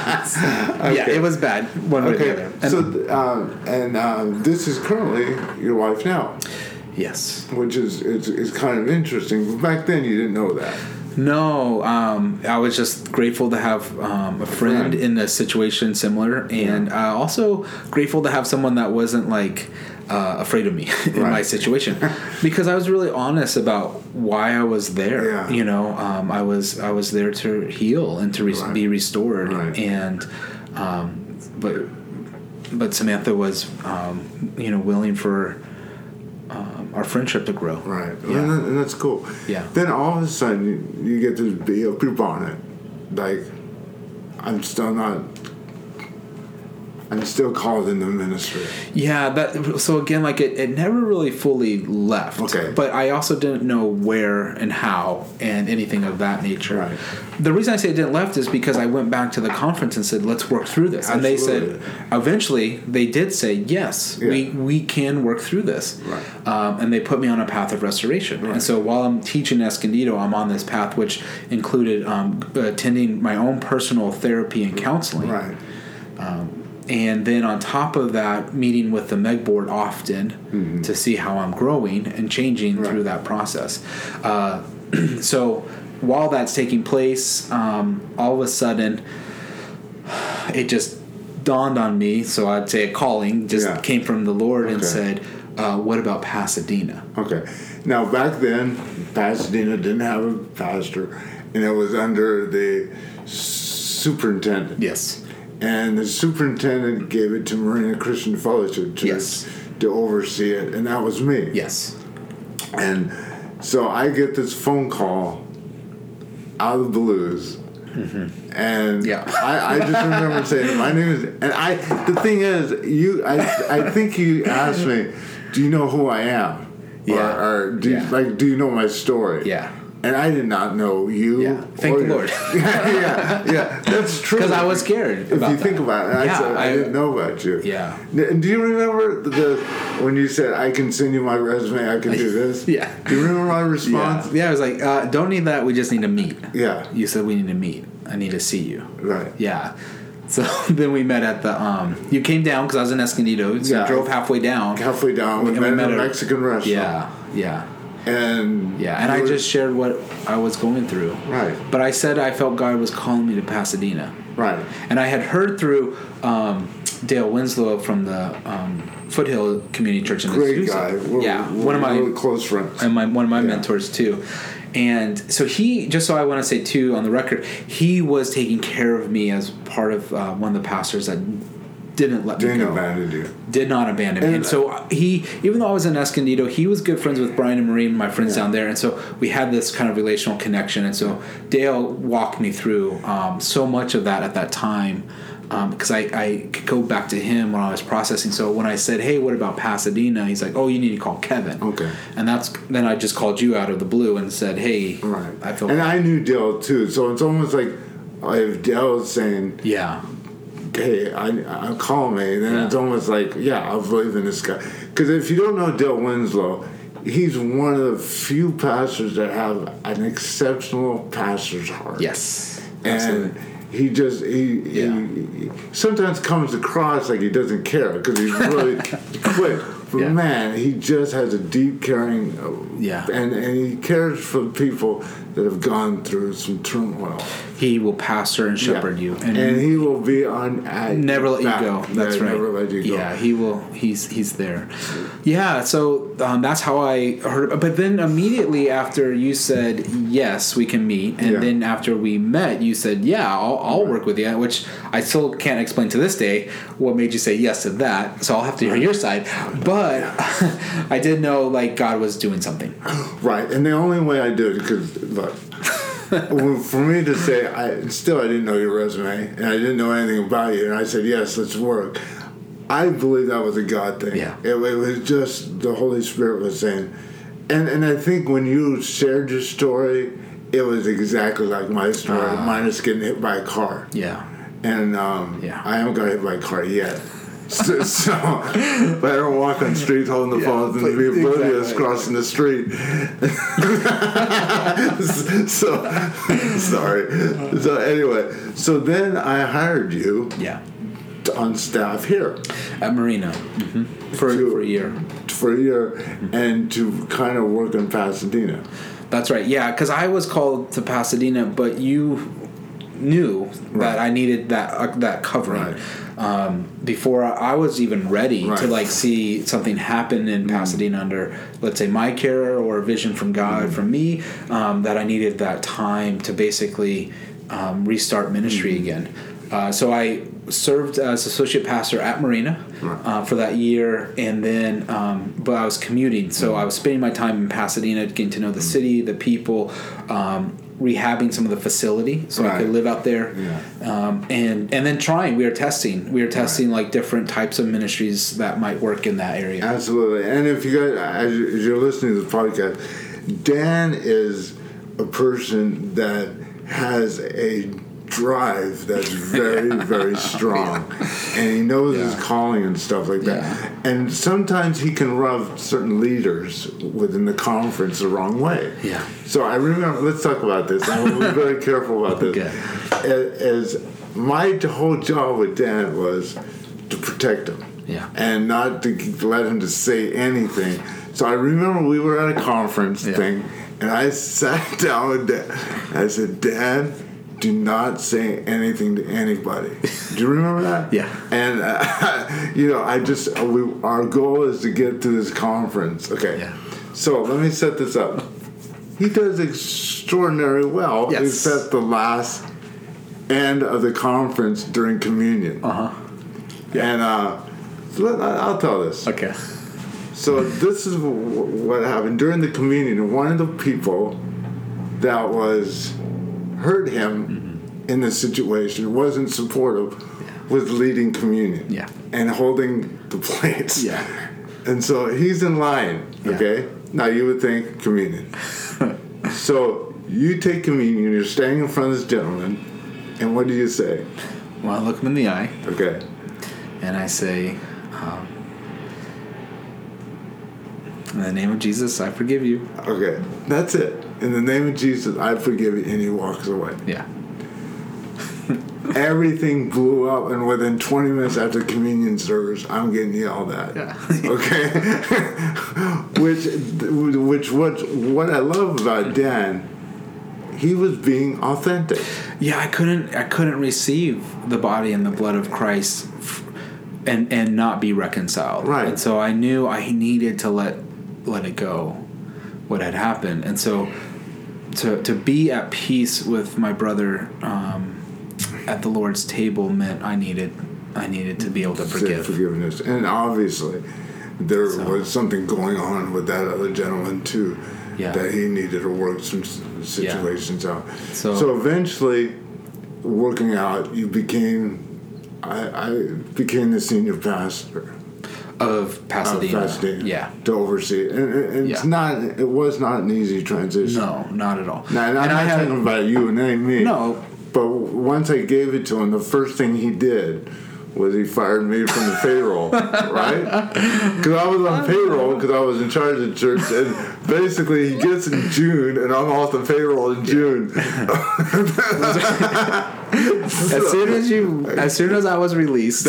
okay. Yeah, it was bad. One way okay. or the other. And so, um, and um, this is currently your wife now. Yes, which is is, is kind of interesting. But back then, you didn't know that. No, um, I was just grateful to have um, a friend in a situation similar, and yeah. uh, also grateful to have someone that wasn't like uh, afraid of me in right. my situation, because I was really honest about why I was there. Yeah. You know, um, I was I was there to heal and to re- right. be restored, right. and um, but but Samantha was um, you know willing for. Um, our friendship to grow. Right. Yeah. And, that, and that's cool. Yeah. Then all of a sudden you, you get this be up your bonnet. Like, I'm still not I'm still called in the ministry. Yeah, that so again, like it, it never really fully left. Okay. But I also didn't know where and how and anything of that nature. Right. The reason I say it didn't left is because I went back to the conference and said, let's work through this. Absolutely. And they said, eventually, they did say, yes, yeah. we, we can work through this. Right. Um, and they put me on a path of restoration. Right. And so while I'm teaching Escondido, I'm on this path, which included um, attending my own personal therapy and counseling. Right. Um, And then on top of that, meeting with the Meg board often mm-hmm. to see how I'm growing and changing right. through that process. Uh, so while that's taking place, um, all of a sudden, it just dawned on me. So I'd say a calling just yeah. came from the Lord okay. and said, uh, what about Pasadena? Okay. Now, back then, Pasadena didn't have a pastor, and it was under the superintendent. Yes. And the superintendent gave it to Marina Christian Fellowship Church yes. to oversee it, and that was me. Yes. And so I get this phone call out of the blues, mm-hmm. and yeah. I, I just remember saying, "My name is." And I, the thing is, you, I, I think you asked me, "Do you know who I am?" Yeah. Or, or do yeah. you, like, do you know my story? Yeah. And I did not know you. Yeah. Thank the Lord. yeah, yeah, yeah. That's true. Because I was scared. If about you that. think about it, I, yeah, said, I, I didn't know about you. Yeah. And do you remember the when you said, "I can send you my resume. I can do this"? Yeah. Do you remember my response? Yeah. yeah I was like, uh, "Don't need that. We just need to meet." Yeah. You said we need to meet. I need to see you. Right. Yeah. So then we met at the. Um, you came down because I was in Escondido. So yeah. you drove halfway down. Halfway down. We, we met, met at a Mexican restaurant. Yeah. Yeah. And yeah, and I were, just shared what I was going through. Right. But I said I felt God was calling me to Pasadena. Right. And I had heard through um, Dale Winslow from the um, Foothill Community Church in Great guy. We're, yeah, we're one of my really close friends. And my one of my yeah. mentors too. And so he, just so I want to say too on the record, he was taking care of me as part of uh, one of the pastors at didn't let didn't me go. abandon you. Did not abandon me. And, and so he, even though I was in Escondido, he was good friends with Brian and Maureen, my friends yeah. down there. And so we had this kind of relational connection. And so Dale walked me through um, so much of that at that time. Because um, I, I could go back to him when I was processing. So when I said, hey, what about Pasadena? He's like, oh, you need to call Kevin. Okay. And that's then I just called you out of the blue and said, hey, right. I feel... And I knew Dale, too. So it's almost like if Dale's saying... Yeah. Hey, I, I call me, then yeah. it's almost like, yeah, I believe in this guy. Because if you don't know Dale Winslow, he's one of the few pastors that have an exceptional pastor's heart. Yes. And... Absolutely. He just he, yeah. he, he sometimes comes across like he doesn't care because he's really quick. But yeah. man, he just has a deep caring. Yeah. And and he cares for people that have gone through some turmoil. He will pastor and shepherd yeah. you, and, and he will be on. At never let back. you go. That's yeah, right. Never let you go. Yeah, he will. He's he's there. Yeah. So um, that's how I heard. But then immediately after you said yes, we can meet, and yeah. then after we met, you said yeah, I'll, I'll work with you. Which I still can't explain to this day what made you say yes to that. So I'll have to hear your side. But I did know like God was doing something. Right, and the only way I do it because look. For me to say, I still I didn't know your resume and I didn't know anything about you, and I said yes, let's work. I believe that was a God thing. Yeah. It, it was just the Holy Spirit was saying, and and I think when you shared your story, it was exactly like my story, uh, minus getting hit by a car. Yeah. And um, yeah. I haven't got hit by a car yet. So, so but I don't walk on streets holding the yeah, phones and be oblivious exactly. crossing the street. so sorry. So anyway, so then I hired you. Yeah. On staff here at Marina mm-hmm. for to, for a year. For a year, mm-hmm. and to kind of work in Pasadena. That's right. Yeah, because I was called to Pasadena, but you knew right. that I needed that uh, that covering. Right. Um, before I was even ready right. to like see something happen in Pasadena mm. under, let's say, my care or a vision from God mm. from me, um, that I needed that time to basically um, restart ministry mm. again. Uh, so I served as associate pastor at Marina uh, for that year, and then um, but I was commuting, so mm. I was spending my time in Pasadena, getting to know the mm. city, the people. Um, rehabbing some of the facility so right. I could live out there yeah. um, and and then trying we were testing we were testing right. like different types of ministries that might work in that area. Absolutely. And if you guys as you're listening to the podcast, Dan is a person that has a drive that's very very strong yeah. and he knows yeah. his calling and stuff like that yeah. and sometimes he can rub certain leaders within the conference the wrong way. Yeah. So I remember, let's talk about this. I will be very careful about this. Okay. As my whole job with Dan was to protect him yeah. and not to let him to say anything. So I remember we were at a conference yeah. thing and I sat down with Dan. I said, Dan, do not say anything to anybody. Do you remember that? Yeah. And, uh, you know, I just, we, our goal is to get to this conference. Okay. Yeah. So let me set this up. He does extraordinarily well, yes. except the last end of the conference during communion. Uh-huh. Yeah. And uh, so let, I'll tell this. Okay. So this is what happened. During the communion, one of the people that was... heard him mm-hmm. in the situation, wasn't supportive, yeah. was leading communion yeah. and holding the plates. Yeah. And so he's in line, yeah. okay? Now you would think communion. So you take communion, you're standing in front of this gentleman, and what do you say? Well, I look him in the eye. Okay. And I say, um, in the name of Jesus, I forgive you. Okay, that's it. In the name of Jesus, I forgive you, and he walks away. Yeah. Everything blew up, and within twenty minutes after communion service, I'm getting yelled at. Yeah. Okay? which, which, what, what I love about Dan, he was being authentic. Yeah, I couldn't, I couldn't receive the body and the blood of Christ, and and not be reconciled. Right. And so I knew I needed to let let it go, what had happened, and so. To to be at peace with my brother um, at the Lord's table meant I needed I needed to be able to forgive. Forgiveness. And obviously, there so. was something going on with that other gentleman, too, yeah. that he needed to work some situations yeah. out. So, so eventually, working out, you became... I, I became the senior pastor of Pasadena. Of Pasadena, yeah, to oversee it, and, and it's yeah. not. It was not an easy transition. No, not at all. Now, and I'm and not I talking had, about you and me. No, but once I gave it to him, the first thing he did was he fired me from the payroll, right? Because I was on payroll because I was in charge of the church, and basically he gets in June, and I'm off the payroll in June. as soon as you, as soon as I was released,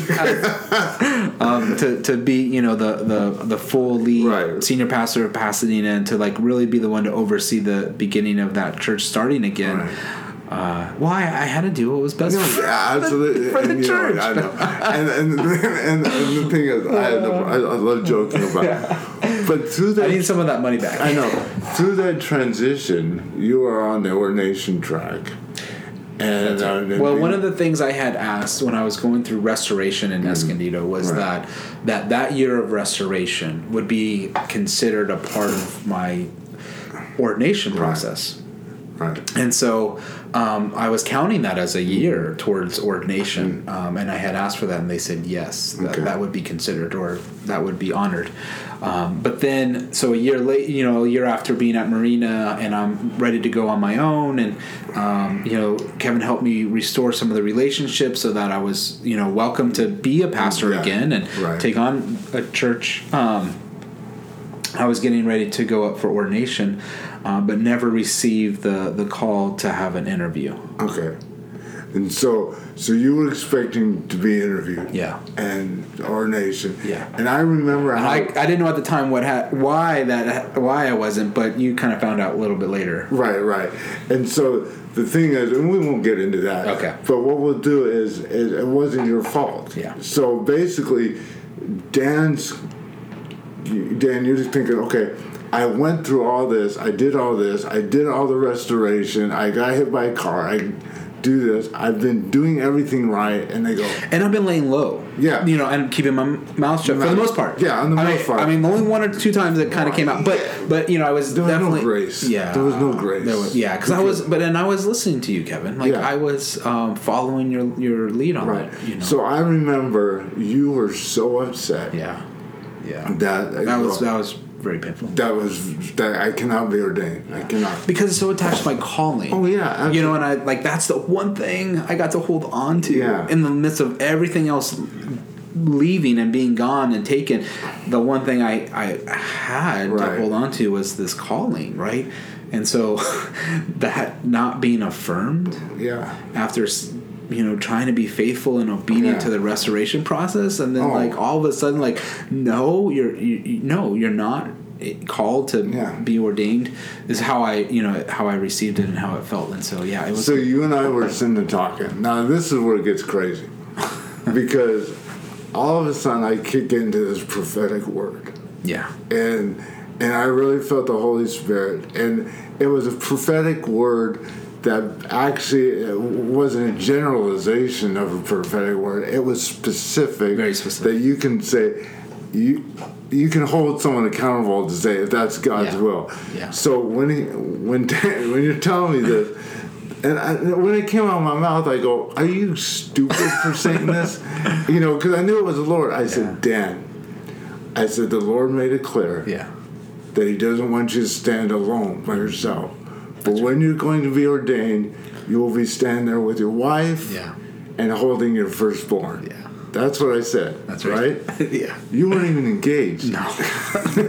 um, to to be you know the the the full lead right. senior pastor of Pasadena, and to like really be the one to oversee the beginning of that church starting again. Right. Uh, well, I, I had to do what was best no, for, yeah, absolutely. for the and, church. Know, I know. and, and, and, and the thing is, I, had to, I, I love joking about it. But through that... I need some of that money back. I know. Through that transition, you are on the ordination track. And, uh, and well, one of the things I had asked when I was going through restoration in mm, Escondido was right. that, that that year of restoration would be considered a part of my ordination right. process. Right. And so um, I was counting that as a year towards ordination, mm. um, and I had asked for that, and they said yes, that, okay. that would be considered or that would be honored. Um, but then, so a year late, you know, a year after being at Marina, and I'm ready to go on my own, and um, you know, Kevin helped me restore some of the relationships so that I was, you know, welcome to be a pastor yeah. again and right. take on a church. Um, I was getting ready to go up for ordination, uh, but never received the, the call to have an interview. Okay. And so so you were expecting to be interviewed. Yeah. And ordination. Yeah. And I remember and how... I, I didn't know at the time what ha- why that why I wasn't, but you kind of found out a little bit later. Right, right. And so the thing is, and we won't get into that. Okay. But what we'll do is, is it wasn't your fault. Yeah. So basically, Dan's... Dan, you're just thinking, okay, I went through all this, I did all this, I did all the restoration, I got hit by a car, I do this, I've been doing everything right, and they go... And I've been laying low. Yeah. You know, and keeping my mouth shut for the most part. Yeah, on the I most mean, part. I mean, only one or two times it kind of came out, but, but you know, I was there definitely... There was no grace. Yeah. There was no grace. There was, yeah, because I was... But and I was listening to you, Kevin. Like, yeah. I was um, following your your lead on right. that. You know? So I remember you were so upset. Yeah. Yeah. That, that was... Well, that was very painful. That was that I cannot be ordained. I cannot because it's so attached to my calling. Oh yeah, absolutely. You know, and I like that's the one thing I got to hold on to yeah. in the midst of everything else leaving and being gone and taken. The one thing I I had right. to hold on to was this calling, right? And so that not being affirmed, yeah, after. You know, trying to be faithful and obedient yeah. to the restoration process, and then oh. like all of a sudden, like no, you're you, you, no, you're not called to yeah. be ordained. Is how I, you know, how I received it and how it felt, and so yeah, it was. So you and I were sitting there talking. Now this is where it gets crazy, because all of a sudden I kick into this prophetic word. Yeah, and and I really felt the Holy Spirit, and it was a prophetic word. That actually wasn't a generalization of a prophetic word. It was specific. Very specific. That you can say, you you can hold someone accountable to say if that's God's yeah. will. Yeah. So when he, when when you're telling me this, and I, when it came out of my mouth, I go, "Are you stupid for saying this?" You know, because I knew it was the Lord. I yeah. said, "Dan," I said, "The Lord made it clear yeah. that He doesn't want you to stand alone by yourself." But when you're going to be ordained, you will be standing there with your wife yeah. and holding your firstborn. Yeah. That's what I said. That's right. right? yeah. You weren't even engaged. No. okay.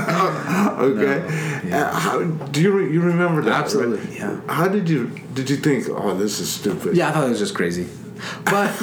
No. Yeah. Uh, how, do you you remember that? Absolutely. Right? Yeah. How did you did you think? Oh, this is stupid. Yeah, I thought it was just crazy. But,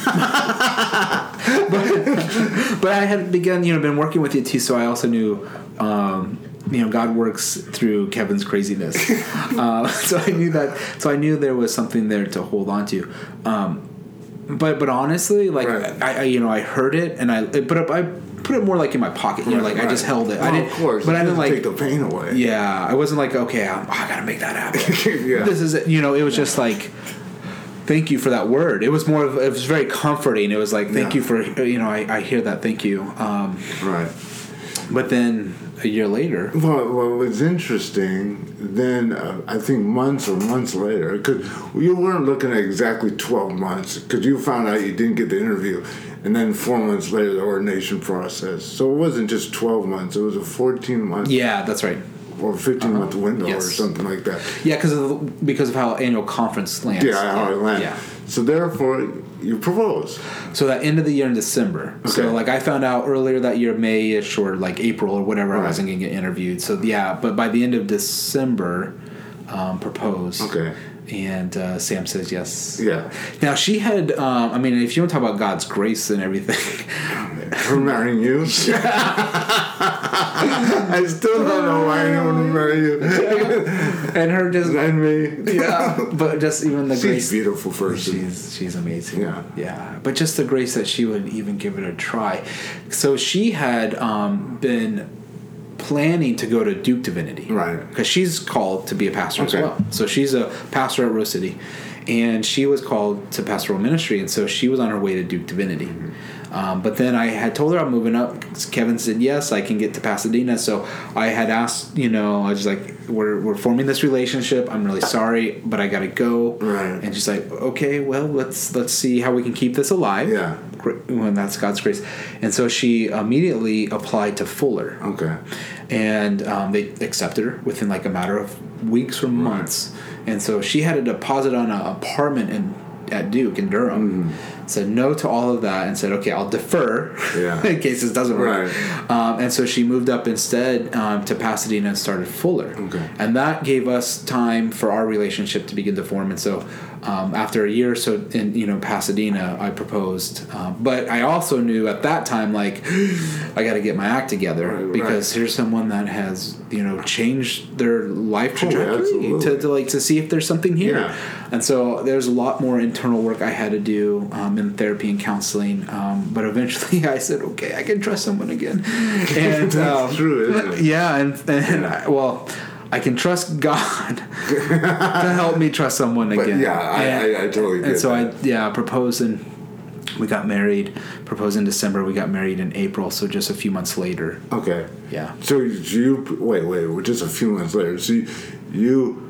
but but I had begun, you know, been working with you too, so I also knew. Um, You know, God works through Kevin's craziness, uh, so I knew that. So I knew there was something there to hold on to. Um, but but honestly, like right. I, I, you know, I heard it and I put up. I put it more like in my pocket. You know, like right. I just held it. Well, I didn't, of course, but I didn't like take the pain away. Yeah, I wasn't like okay, I'm, I gotta make that happen. yeah. This is it. You know, it was yeah. just like thank you for that word. It was more of, it was very comforting. It was like, thank Yeah. you for, you know, I, I hear that. Thank you. Um, Right. but then a year later. Well, well, what's interesting, then uh, I think months or months later, because you weren't looking at exactly twelve months, because you found out you didn't get the interview, and then four months later, the ordination process. So it wasn't just twelve months, it was a fourteen month. Yeah, that's right. Or fifteen month uh-huh. window yes. or something like that. Yeah, because of, because of how annual conference lands. Yeah, how it lands. Yeah. So therefore, you propose. So that end of the year in December. Okay. So like I found out earlier that year, May-ish or like April or whatever, right. I wasn't going to get interviewed. So yeah, but by the end of December, um, proposed. Okay. And uh, Sam says yes. Yeah. Now she had, um, I mean, if you want to talk about God's grace and everything. Her marrying you? I still don't know why anyone would marry you. And her just. And me. Yeah. But just even the she's grace. She's a beautiful person. She's, she's amazing. Yeah. Yeah. But just the grace that she would even give it a try. So she had um, been planning to go to Duke Divinity. Right. Because she's called to be a pastor okay. as well. So she's a pastor at Rose City. And she was called to pastoral ministry. And so she was on her way to Duke Divinity. Mm-hmm. Um, but then I had told her I'm moving up. Kevin said, yes, I can get to Pasadena. So I had asked, you know, I was like, we're we're forming this relationship. I'm really sorry, but I got to go. Right. And she's like, okay, well, let's let's see how we can keep this alive. Yeah. When that's God's grace. And so she immediately applied to Fuller. Okay. And um, they accepted her within like a matter of weeks or months. Right. And so she had a deposit on an apartment in at Duke in Durham. Mm. Said no to all of that and said, okay, I'll defer yeah. in case this doesn't work. Right. Um, and so she moved up instead um, to Pasadena and started Fuller. Okay. And that gave us time for our relationship to begin to form. And so um, after a year or so in you know Pasadena, I proposed. Um, but I also knew at that time, like, I got to get my act together right, because right. here's someone that has you know changed their life trajectory oh, to, to like to see if there's something here. Yeah. And so there's a lot more internal work I had to do um, in therapy and counseling. Um, but eventually I said, okay, I can trust someone again. And That's um, true, isn't it? Yeah, and, and yeah. I, well, I can trust God to help me trust someone but again. Yeah, I, and, I, I totally get And so that. I yeah proposed and we got married. Proposed in December. We got married in April. So just a few months later. Okay. Yeah. So you wait, wait, just a few months later. So you, you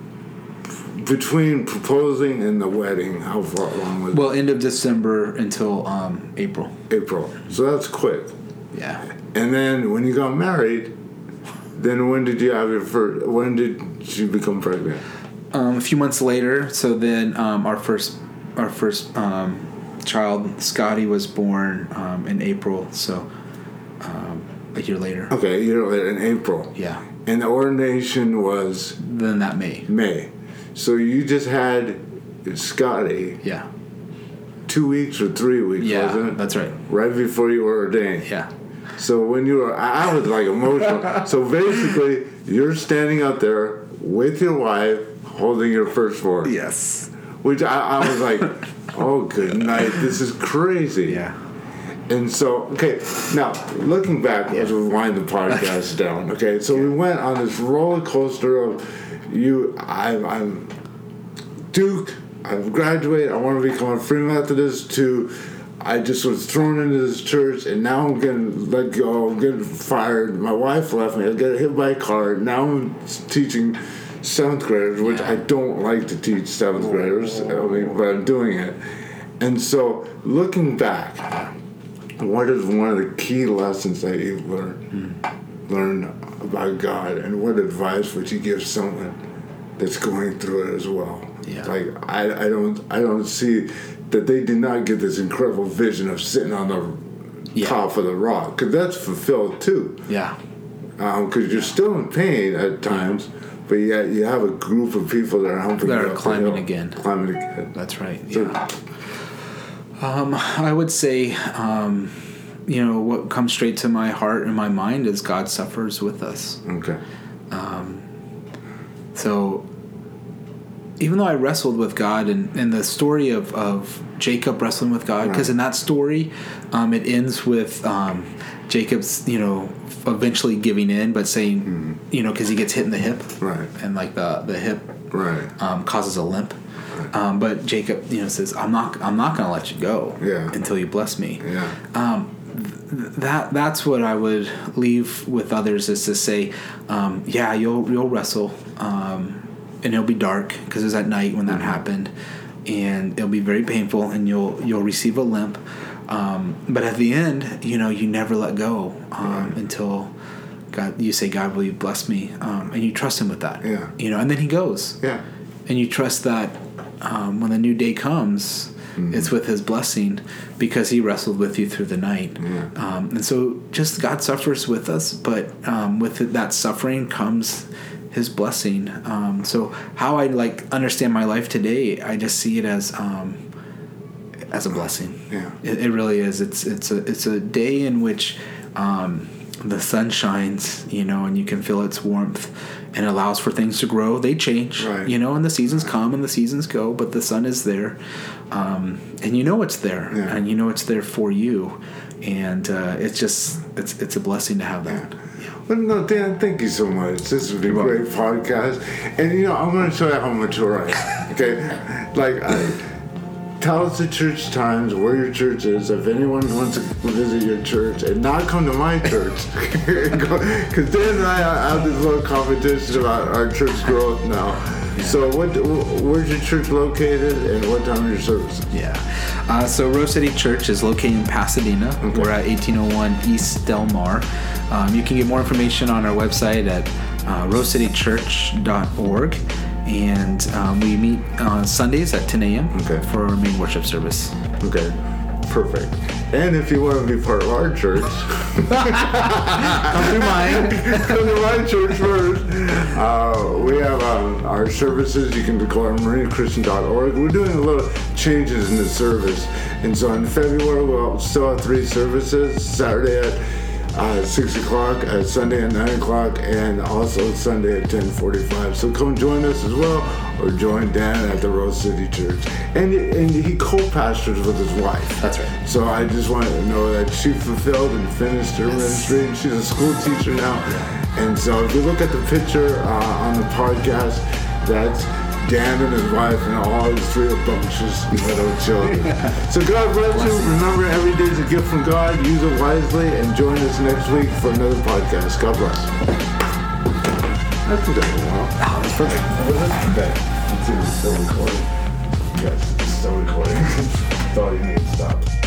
between proposing and the wedding, how far long was it? Well, end of December until um, April. April. So that's quick. Yeah. And then when you got married, then when did you have your first? When did she become pregnant? Um, a few months later. So then um, our first, our first um, child, Scotty, was born um, in April. So um, a year later. Okay, a year later in April. Yeah. And the ordination was then that May. May. So you just had Scotty. Yeah. Two weeks or three weeks, yeah, wasn't it? That's right. Right before you were ordained. Yeah. So when you were, I was like emotional. So basically, you're standing out there with your wife, holding your firstborn. Yes. Which I, I was like, oh, good night. This is crazy. Yeah. And so, okay, now looking back as we wind the podcast down. Okay, so yeah. we went on this roller coaster of you. I'm, I'm Duke. I've graduated. I want to become a Free Methodist. To I just was thrown into this church, and now I'm getting let go. I'm getting fired. My wife left me. I got hit by a car. Now I'm teaching seventh graders, which I don't like to teach seventh graders. I mean, but I'm doing it. And so, looking back, what is one of the key lessons that you've learned mm. learned about God, and what advice would you give someone that's going through it as well? Yeah. Like I, I don't, I don't see that they did not get this incredible vision of sitting on the yeah. top of the rock, because that's fulfilled too. Yeah. Because um, you're still in pain at times, but yet you have a group of people that are helping that you are up climbing the hill, again. Climbing again. That's right. So, yeah. Um, I would say, um, you know, what comes straight to my heart and my mind is God suffers with us. Okay. Um, so even though I wrestled with God, and, and the story of, of Jacob wrestling with God, because right. in that story, um, it ends with um, Jacob's, you know, eventually giving in, but saying, mm. you know, because he gets hit in the hip. Right. And like the, the hip right. um, causes a limp. Um, but Jacob, you know, says, "I'm not, I'm not going to let you go yeah. until you bless me." Yeah. Um, th- that that's what I would leave with others is to say, um, yeah, you'll you'll wrestle, um, and it'll be dark because it was at night when that mm-hmm. happened, and it'll be very painful, and you'll you'll receive a limp. Um, but at the end, you know, you never let go um, yeah. until God. You say, "God, will you bless me?" Um, and you trust Him with that. Yeah. You know, and then He goes. Yeah. And you trust that um, when the new day comes, mm-hmm. it's with His blessing because He wrestled with you through the night. Yeah. Um, and so, just God suffers with us, but um, with it, that suffering comes His blessing. Um, so, how I like understand my life today, I just see it as. Um, as a blessing. Yeah. It, it really is. It's it's a it's a day in which um, the sun shines, you know, and you can feel its warmth, and it allows for things to grow. They change, right. you know, and the seasons right. come and the seasons go, but the sun is there, um, and you know it's there, yeah. and you know it's there for you, and uh, it's just it's it's a blessing to have that. Yeah. Well, no, Dan, thank you so much. This has been a great podcast, and you know, I'm going to show you how mature I am. Okay, like I. Tell us the church times, where your church is, if anyone wants to visit your church, and not come to my church. Because Dan and I have this little competition about our church growth now. Yeah. So what? Where's your church located, and what time is your service? Yeah. Uh, so Rose City Church is located in Pasadena. Okay. We're at eighteen oh one East Del Mar. Um, you can get more information on our website at uh, rose city church dot org. And um, we meet on Sundays at ten a.m. Okay. for our main worship service. Okay, perfect. And if you want to be part of our church, come through mine. Come to my church first. Uh, we have um, our services. You can go on marina christian dot org. We're doing a little changes in the service, and so in February we'll still have three services: Saturday at Uh, six o'clock, uh, Sunday at nine o'clock, and also Sunday at ten forty-five. So come join us as well, or join Dan at the Rose City Church. And and he co-pastors with his wife. That's right. So I just want to know that she fulfilled and finished her yes. ministry, and she's a school teacher now. And so if you look at the picture uh, on the podcast, that's Dan and his wife and all his three obnoxious little children. So God bless you. Remember, every day is a gift from God. Use it wisely, and join us next week for another podcast. God bless. That's been a while. Oh, that's perfect. Okay. Let's see if it's still recording. Yes, it's still recording. Thought you need to stop.